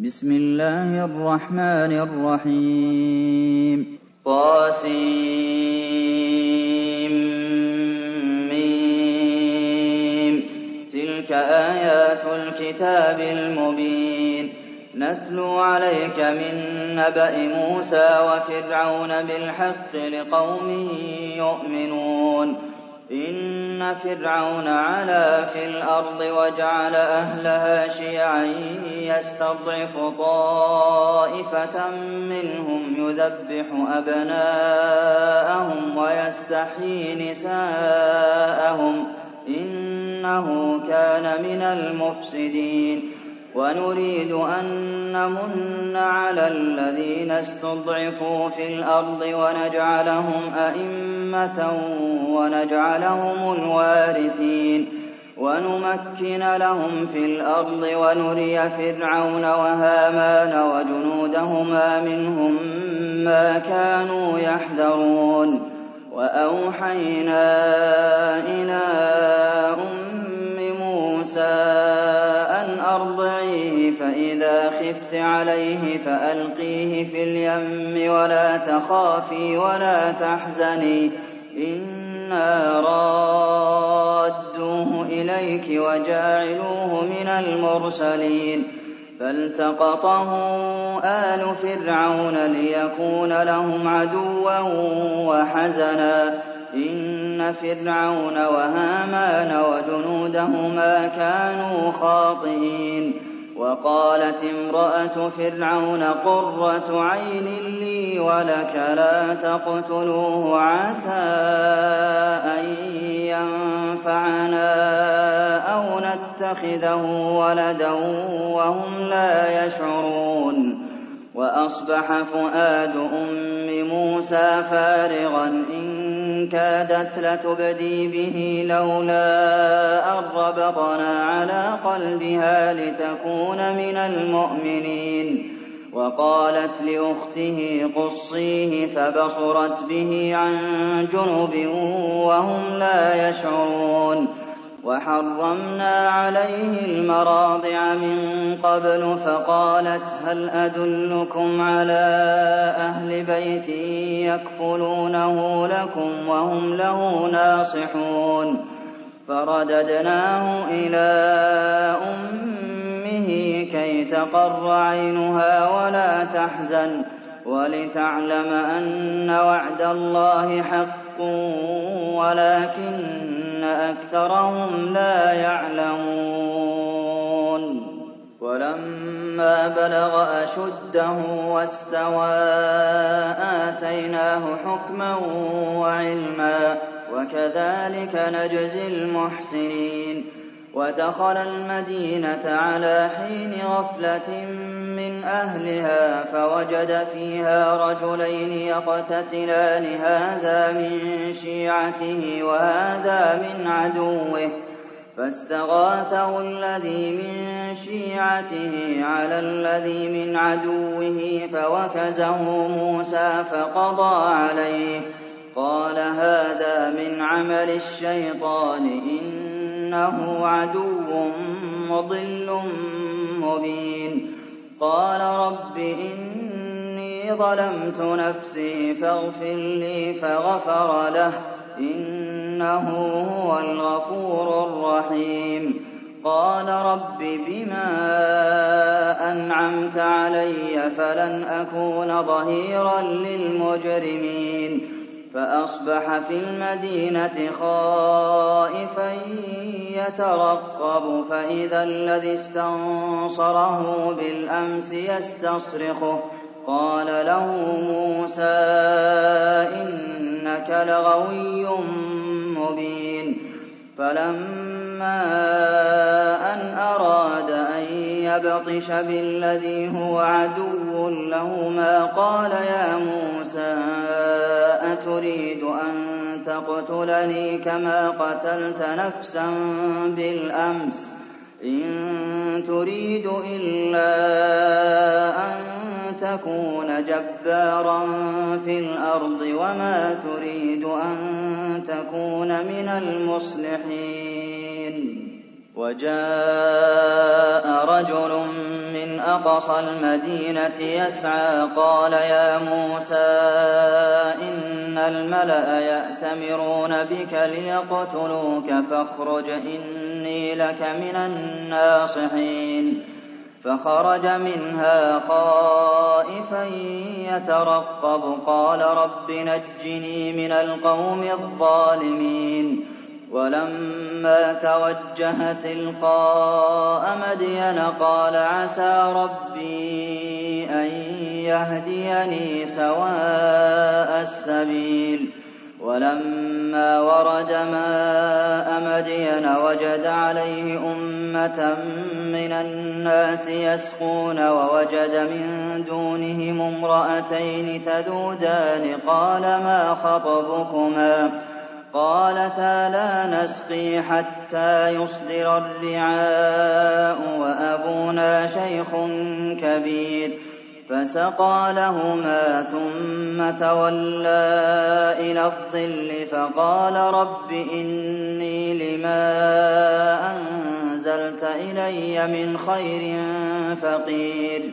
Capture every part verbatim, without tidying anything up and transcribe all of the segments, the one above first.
بسم الله الرحمن الرحيم طاسيم تلك آيات الكتاب المبين نتلو عليك من نبأ موسى وفرعون بالحق لقوم يؤمنون إن فرعون علا في الأرض وجعل أهلها شيعا يستضعف طائفة منهم يذبح أبناءهم ويستحيي نساءهم إنه كان من المفسدين ونريد أن نمن على الذين استضعفوا في الأرض ونجعلهم أئمة ونجعلهم الوارثين ونمكن لهم في الأرض ونري فرعون وهامان وجنودهما منهم ما كانوا يحذرون وأوحينا إلى أم موسى أن أرضعيه فإذا خفت عليه فألقيه في اليم ولا تخافي ولا تحزني إنا رادوه إليك وجاعلوه من المرسلين فالتقطه آل فرعون ليكون لهم عدوا وحزنا إن فرعون وهامان وجنودهما كانوا خاطئين وقالت امرأة فرعون قرة عين لي ولك لا تقتلوه عسى أن ينفعنا أو نتخذه ولدا وهم لا يشعرون وأصبح فؤاد أم موسى فارغا إن كادت لتبدي به لولا أن ربطنا على قلبها لتكون من المؤمنين وقالت لأخته قصيه فبصرت به عن جنب وهم لا يشعرون وحرمنا عليه المراضع من قبل فقالت هل أدلكم على أهل بيت يكفلونه لكم وهم له ناصحون فرددناه إلى أمه كي تقر عينها ولا تحزن ولتعلم أن وعد الله حق ولكن أكثرهم لا يعلمون ولما بلغ أشده واستوى آتيناه حكما وعلما وكذلك نجزي المحسنين ودخل المدينة على حين غفلة من أهلها فوجد فيها رجلين يقتتلان هذا من شيعته وهذا من عدوه فاستغاثه الذي من شيعته على الذي من عدوه فوكزه موسى فقضى عليه قال هذا من عمل الشيطان إنه عدو مضل مبين قال رب إني ظلمت نفسي فاغفر لي فغفر له إنه هو الغفور الرحيم قال رب بما أنعمت علي فلن أكون ظهيرا للمجرمين فأصبح في المدينة خائفا يترقب فإذا الذي استنصره بالأمس يستصرخه قال له موسى إنك لغوي مبين فلما أن أراد أن يبطش بالذي هو عدو لهما قال يا موسى أتريد أن تقتلني كما قتلت نفسا بالأمس إن تريد إلا أن تكون جبارا في الأرض وما تريد أن تكون من المصلحين وجاء رجل من أقصى المدينة يسعى قال يا موسى إن الملأ يأتمرون بك ليقتلوك فاخرج إني لك من الناصحين فخرج منها خائفا يترقب قال رب نجني من القوم الظالمين ولما توجه تلقاء مدين قال عسى ربي أن يهديني سواء السبيل ولما ورد ماء مدين وجد عليه أمة من الناس يسقون ووجد من دونهم امرأتين تذودان قال ما خطبكما قالتا لا نسقي حتى يصدر الرعاء وأبونا شيخ كبير فسقى لهما ثم تولى إلى الظل فقال رب إني لما أنزلت إلي من خير فقير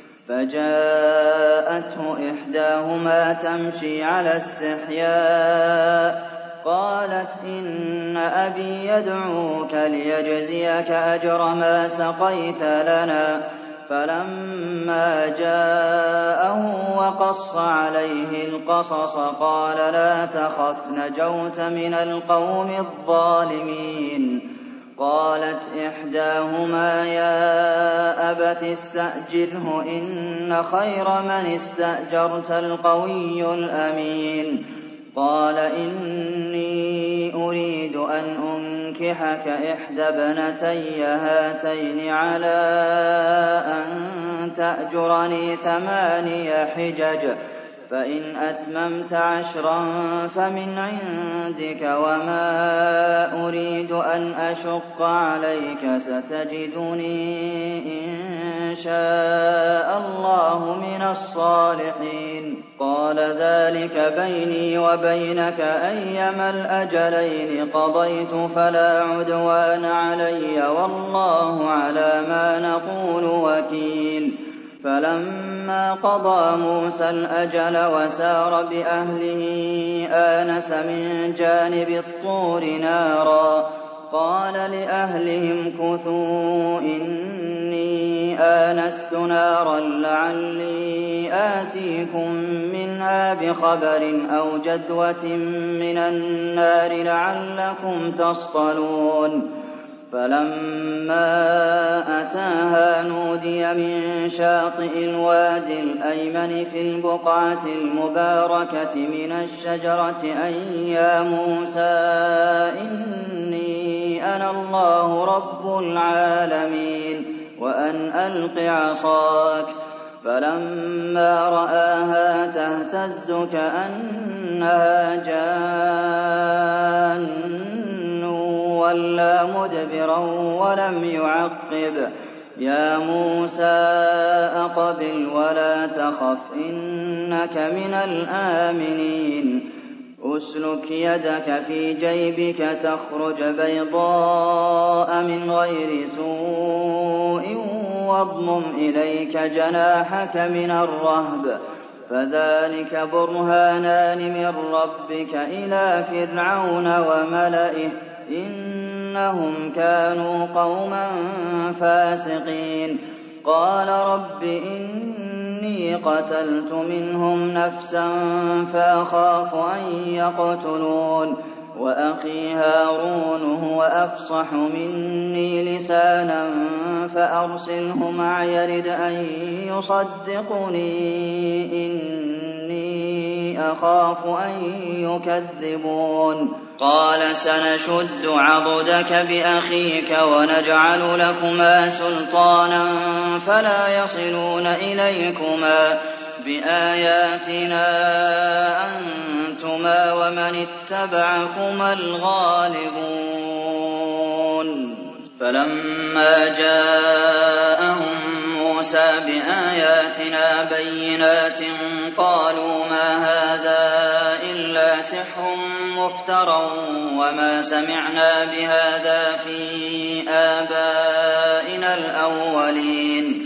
فجاءته إحداهما تمشي على استحياء قالت إن أبي يدعوك ليجزيك أجر ما سقيت لنا فلما جاءه وقص عليه القصص قال لا تخف نجوت من القوم الظالمين قالت إحداهما يا أبت استأجره إن خير من استأجرت القوي الأمين قال إني أريد أن أنكحك إحدى ابنتي هاتين على أن تأجرني ثماني حجج فإن أتممت عشرا فمن عندك وما أريد أن أشق عليك ستجدني إن شاء الله من الصالحين قال ذلك بيني وبينك أيما الأجلين قضيت فلا عدوان علي والله على ما نقول وكيل فلما قضى موسى الأجل وسار بأهله آنس من جانب الطور نارا قال لأهلهم كثوا إني آنست نارا لعلي آتيكم منها بخبر أو جدوة من النار لعلكم تصطلون فلما أتاها نودي من شاطئ الوادي الأيمن في البقعة المباركة من الشجرة أن يا موسى إني أنا الله رب العالمين وأن ألق عصاك فلما رآها تهتز كأنها جان وَلَّىٰ مُدْبِرًا وَلَمْ يُعَقِّبْ يَا مُوسَىٰ أَقْبِلْ وَلَا تَخَفْ إِنَّكَ مِنَ الْآمِنِينَ أُسْلُكْ يَدَكَ فِي جَيْبِكَ تَخْرُجْ بَيْضَاءَ مِنْ غَيْرِ سُوءٍ وَاضْمُمْ إِلَيْكَ جَنَاحَكَ مِنَ الرَّهْبِ فَذَٰلِكَ بُرْهَانَانِ مِن رَّبِّكَ إِلَىٰ فِرْعَوْنَ وَمَلَئِهِ إِنَّهُمْ كَانُوا قَوْمًا فَاسِقِينَ قَالَ رَبِّ إِنِّي قَتَلْتُ مِنْهُمْ نَفْسًا فَأَخَافُ أَن يَقْتُلُونِ وَأَخِي هَارُونُ هُوَ أَفْصَحُ مِنِّي لِسَانًا فَأَرْسِلْهُ مَعِيَ يَرِدْ أَن يُصَدِّقُنِي إِنِّي أَخَافُ أَن يُكَذِّبُونِ قَالَ سَنَشُدُّ عَضُدَكَ بِأَخِيكَ وَنَجْعَلُ لَكُمَا سُلْطَانًا فَلَا يَصِلُونَ إِلَيْكُمَا بِآيَاتِنَا أَنتُمَا وَمَنِ اتَّبَعَكُمَا الْغَالِبُونَ فَلَمَّا جَاءَهُم مُّوسَىٰ بِآيَاتِنَا بَيِّنَاتٍ قَالُوا مَا هَٰذَا إِلَّا سِحْرٌ مُّفْتَرًى وَمَا سَمِعْنَا بِهَٰذَا فِي آبَائِنَا الْأَوَّلِينَ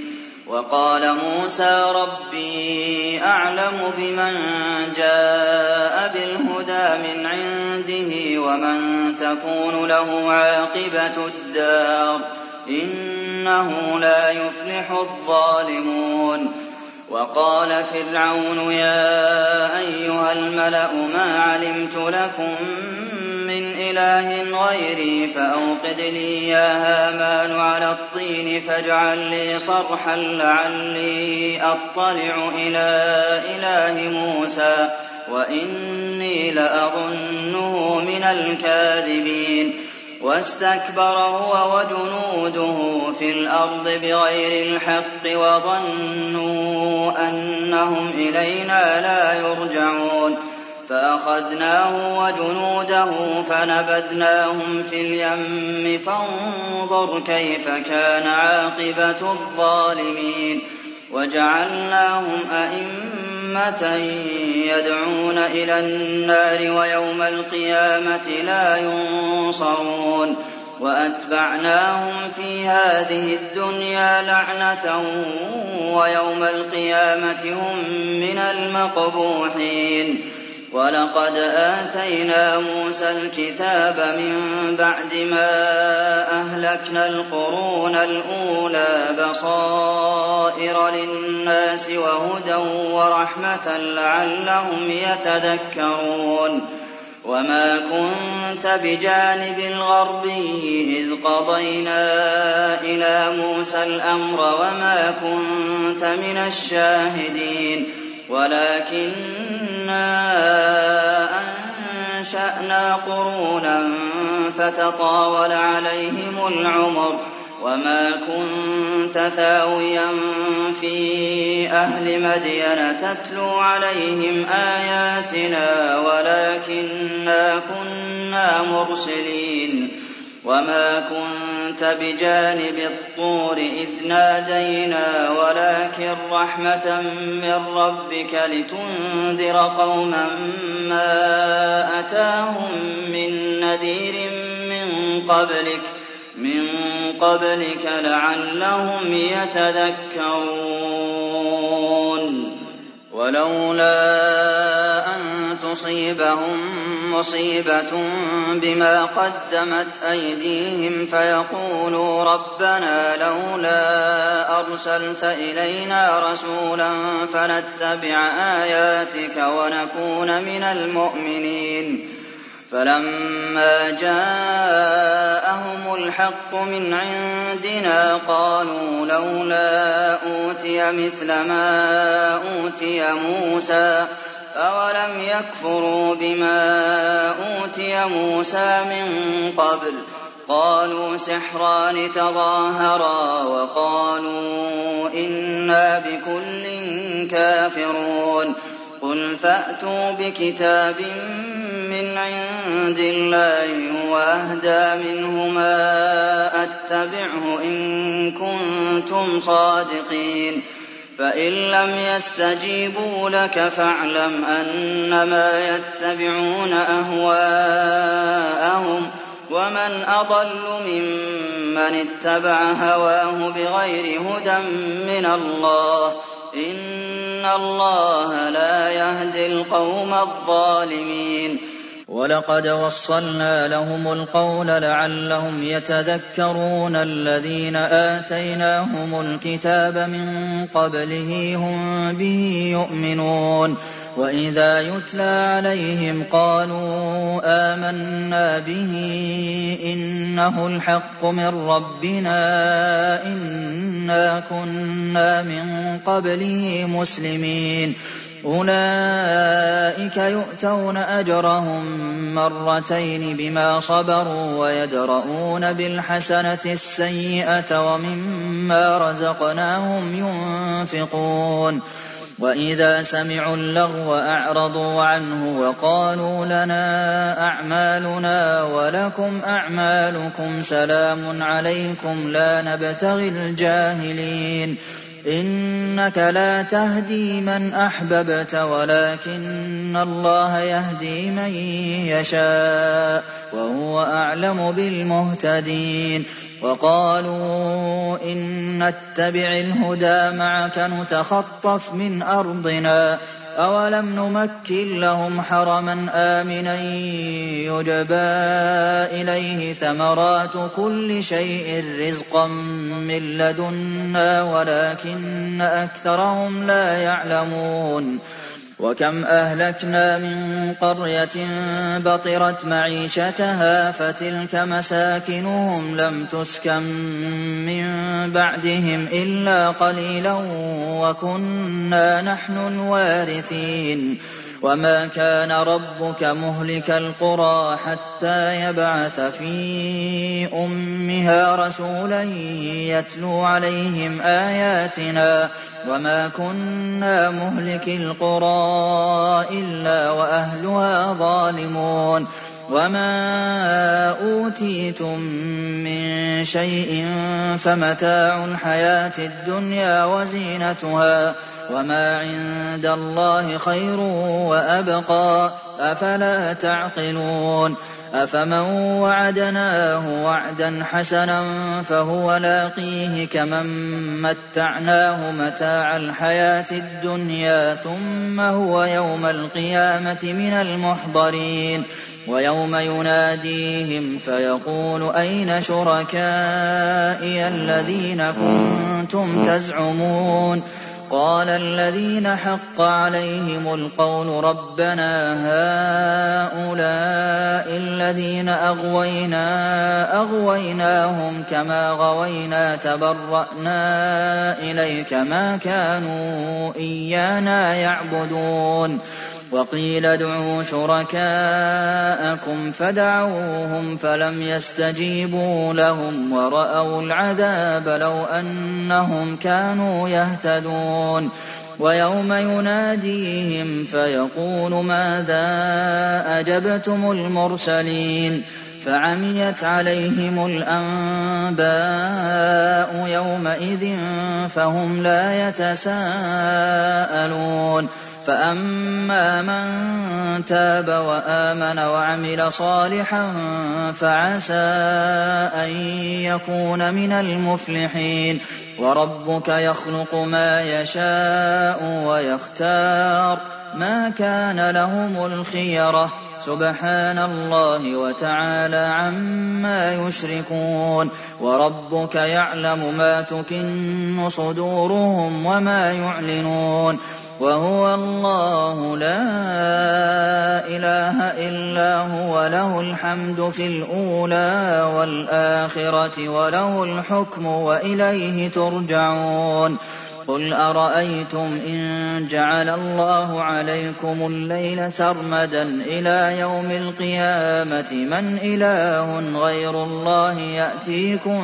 وقال موسى ربي أعلم بمن جاء بالهدى من عنده ومن تكون له عاقبة الدار إنه لا يفلح الظالمون وقال فرعون يا أيها الملأ ما علمت لكم من إله غيري فأوقد لي يا هامان على الطين فاجعل لي صرحا لعلي أطلع إلى إله موسى وإني لأظنه من الكاذبين واستكبر هو وجنوده في الأرض بغير الحق وظنوا أنهم إلينا لا يرجعون فأخذناه وجنوده فنبذناهم في اليم فانظر كيف كان عاقبة الظالمين وجعلناهم أئمة يدعون إلى النار ويوم القيامة لا ينصرون وأتبعناهم في هذه الدنيا لعنة ويوم القيامة هم من المقبوحين ولقد آتينا موسى الكتاب من بعد ما أهلكنا القرون الأولى بصائر للناس وهدى ورحمة لعلهم يتذكرون وما كنت بجانب الغربي إذ قضينا إلى موسى الأمر وما كنت من الشاهدين ولكننا أنشأنا قرونا فتطاول عليهم العمر وما كنت ثاويا في أهل مدين تتلو عليهم آياتنا ولكننا كنا مرسلين وما كنت بجانب الطور إذ نادينا ولكن رحمة من ربك لتنذر قوما ما أتاهم من نذير من قبلك من قبلك لعلهم يتذكرون ولولا أن تصيبهم مصيبة بما قدمت أيديهم فيقولوا ربنا لولا أرسلت إلينا رسولا فنتبع آياتك ونكون من المؤمنين فلما جاءهم الحق من عندنا قالوا لولا أوتي مثل ما أوتي موسى أولم يكفروا بما أوتي موسى من قبل قالوا سحران تظاهرا وقالوا إنا بكل كافرون قل فأتوا بكتاب من عند الله وأهدى منه ما أتبعه إن كنتم صادقين فإن لم يستجيبوا لك فاعلم أنما يتبعون أهواءهم ومن أضل ممن اتبع هواه بغير هدى من الله إن الله لا يهدي القوم الظالمين ولقد وصلنا لهم القول لعلهم يتذكرون الذين آتيناهم الكتاب من قبله هم به يؤمنون وإذا يتلى عليهم قالوا آمنا به إنه الحق من ربنا إنا كنا من قبله مسلمين أولئك يؤتون أجرهم مرتين بما صبروا ويدرؤون بالحسنة السيئة ومما رزقناهم ينفقون وإذا سمعوا اللغو أعرضوا عنه وقالوا لنا أعمالنا ولكم أعمالكم سلام عليكم لا نبتغي الجاهلين إنك لا تهدي من أحببت ولكن الله يهدي من يشاء وهو أعلم بالمهتدين وقالوا إن نتبع الهدى معك نتخطف من أرضنا أولم نمكن لهم حرما آمنا يجبى إليه ثمرات كل شيء رزقا من لدنا ولكن أكثرهم لا يعلمون وكم أهلكنا من قرية بطرت معيشتها فتلك مساكنهم لم تسكن من بعدهم إلا قليلا وكنا نحن الوارثين وما كان ربك مهلك القرى حتى يبعث في أمها رسولا يتلو عليهم آياتنا وما كنا مهلك القرى إلا وأهلها ظالمون وما أوتيتم من شيء فمتاع الحياة الدنيا وزينتها وما عند الله خير وأبقى أفلا تعقلون أفمن وعدناه وعدا حسنا فهو لاقيه كمن متعناه متاع الحياة الدنيا ثم هو يوم القيامة من المحضرين ويوم يناديهم فيقول أين شركائي الذين كنتم تزعمون قال الذين حق عليهم القول ربنا هؤلاء الذين أغوينا أغويناهم كما غوينا تبرأنا إليك ما كانوا إيانا يعبدون وقيل ادعوا شركاءكم فدعوهم فلم يستجيبوا لهم ورأوا العذاب لو أنهم كانوا يهتدون ويوم يناديهم فيقول ماذا أجبتم المرسلين فعميت عليهم الأنباء يومئذ فهم لا يتساءلون فأما من تاب وآمن وعمل صالحا فعسى أن يكون من المفلحين وربك يخلق ما يشاء ويختار ما كان لهم الخيرة سبحان الله وتعالى عما يشركون وربك يعلم ما تكن صدورهم وما يعلنون وهو الله لا إله إلا هو له الحمد في الأولى والآخرة وله الحكم وإليه ترجعون قل أرأيتم إن جعل الله عليكم الليل سرمدا إلى يوم القيامة من إله غير الله يأتيكم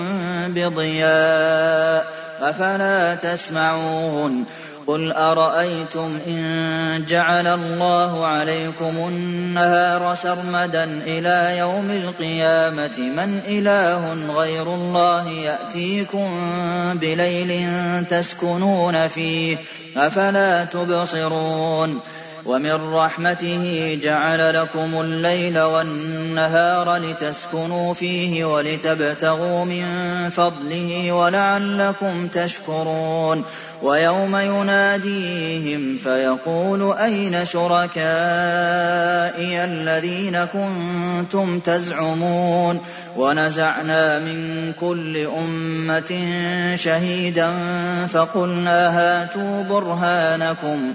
بضياء أفلا تسمعون قل أرأيتم إن جعل الله عليكم النهار سرمدا إلى يوم القيامة من إله غير الله يأتيكم بليل تسكنون فيه أفلا تبصرون ومن رحمته جعل لكم الليل والنهار لتسكنوا فيه ولتبتغوا من فضله ولعلكم تشكرون ويوم يناديهم فيقول أين شركائي الذين كنتم تزعمون ونزعنا من كل أمة شهيدا فقلنا هاتوا برهانكم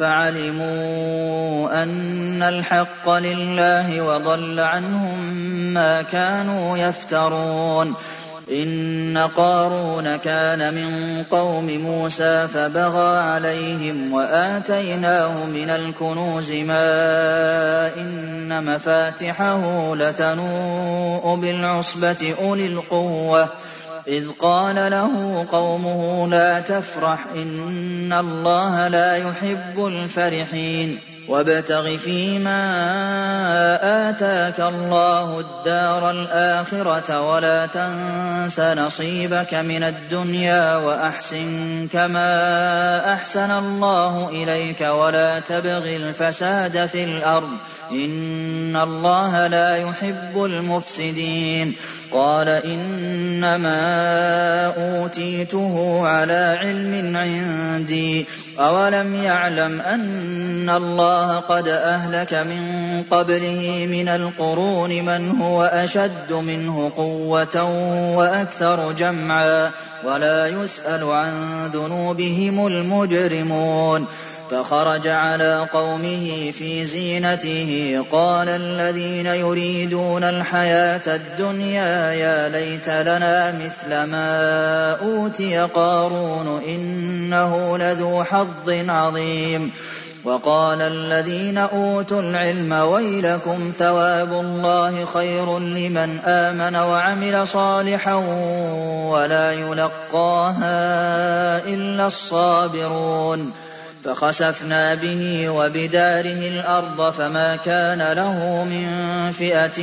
فعلموا أن الحق لله وضل عنهم ما كانوا يفترون إن قارون كان من قوم موسى فبغى عليهم وآتيناه من الكنوز ما إن مفاتحه لتنوء بالعصبة أولي القوة إذ قال له قومه لا تفرح إن الله لا يحب الفرحين وابتغ فيما آتاك الله الدار الآخرة ولا تنس نصيبك من الدنيا وأحسن كما أحسن الله إليك ولا تبغ الفساد في الأرض إن الله لا يحب المفسدين قال إنما أوتيته على علم عندي أولم يعلم أن الله قد أهلك من قبله من القرون من هو أشد منه قوة وأكثر جمعا ولا يسأل عن ذنوبهم المجرمون فخرج على قومه في زينته قال الذين يريدون الحياة الدنيا يا ليت لنا مثل ما أوتي قارون إنه لذو حظ عظيم وقال الذين أوتوا العلم ويلكم ثواب الله خير لمن آمن وعمل صالحا ولا يلقاها إلا الصابرون فخسفنا به وبداره الأرض فما كان له من فئة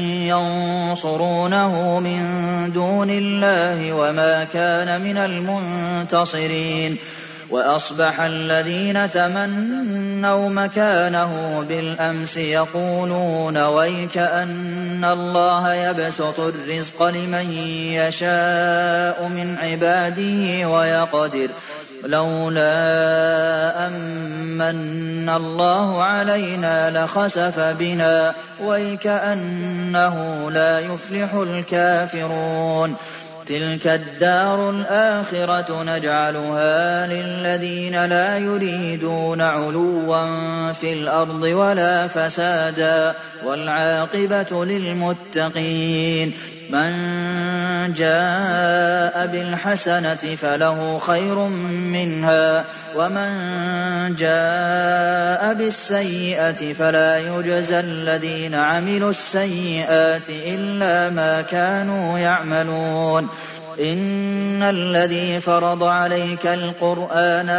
ينصرونه من دون الله وما كان من المنتصرين وأصبح الذين تمنوا مكانه بالأمس يقولون ويك أن الله يبسط الرزق لمن يشاء من عباده ويقدر لولا أمن الله علينا لخسف بنا ويكأنه لا يفلح الكافرون تلك الدار الآخرة نجعلها للذين لا يريدون علوا في الأرض ولا فسادا والعاقبة للمتقين من جاء بالحسنة فله خير منها ومن جاء بالسيئة فلا يجزى الذين عملوا السيئات إلا ما كانوا يعملون إن الذي فرض عليك القرآن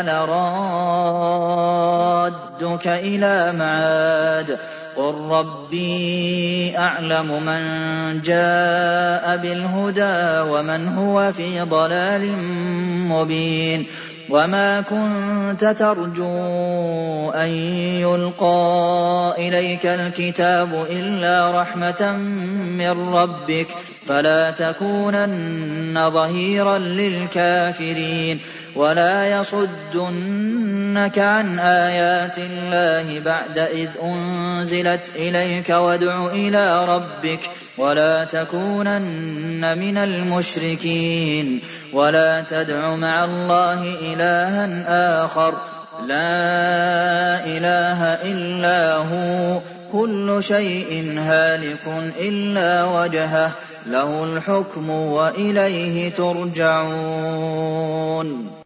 لرادك إلى معاد قل ربي أعلم من جاء بالهدى ومن هو في ضلال مبين وما كنت ترجو أن يلقى إليك الكتاب إلا رحمة من ربك فلا تكونن ظهيرا للكافرين ولا يصدنك عن آيات الله بعد إذ أنزلت إليك وادع إلى ربك ولا تكونن من المشركين ولا تدع مع الله إلها آخر لا إله إلا هو كل شيء هالك إلا وجهه له الحكم وإليه ترجعون.